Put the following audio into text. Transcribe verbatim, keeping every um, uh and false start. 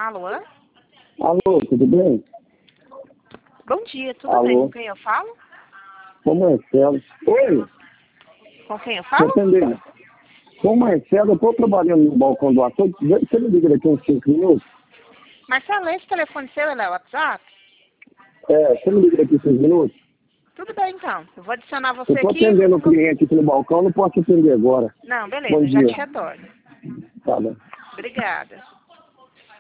Alô? Alô, tudo bem? Bom dia, tudo Alô? bem? Com quem eu falo? Com o Marcelo. Oi, Com quem eu tô falo? atendendo. Com o Marcelo, eu tô trabalhando no balcão do ator. Você me liga daqui uns cinco minutos? Marcelo, esse telefone seu ele é o WhatsApp? É, você me liga daqui cinco minutos? Tudo bem, então. Eu vou adicionar você Eu tô aqui. atendendo o cliente aqui no balcão, não posso atender agora. Não, beleza, Bom eu já dia. te retorno. Tá bom. Obrigada.